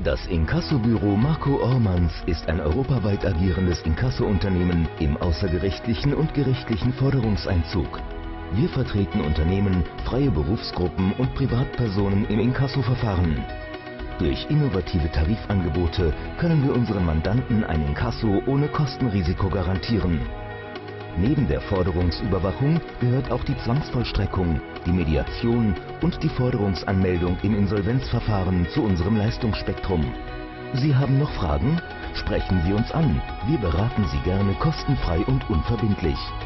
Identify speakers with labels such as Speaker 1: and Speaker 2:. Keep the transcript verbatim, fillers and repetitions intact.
Speaker 1: Das Inkassobüro Marco Ormans ist ein europaweit agierendes Inkasso-Unternehmen im außergerichtlichen und gerichtlichen Forderungseinzug. Wir vertreten Unternehmen, freie Berufsgruppen und Privatpersonen im Inkassoverfahren. Durch innovative Tarifangebote können wir unseren Mandanten ein Inkasso ohne Kostenrisiko garantieren. Neben der Forderungsüberwachung gehört auch die Zwangsvollstreckung, die Mediation und die Forderungsanmeldung im Insolvenzverfahren zu unserem Leistungsspektrum. Sie haben noch Fragen? Sprechen Sie uns an. Wir beraten Sie gerne kostenfrei und unverbindlich.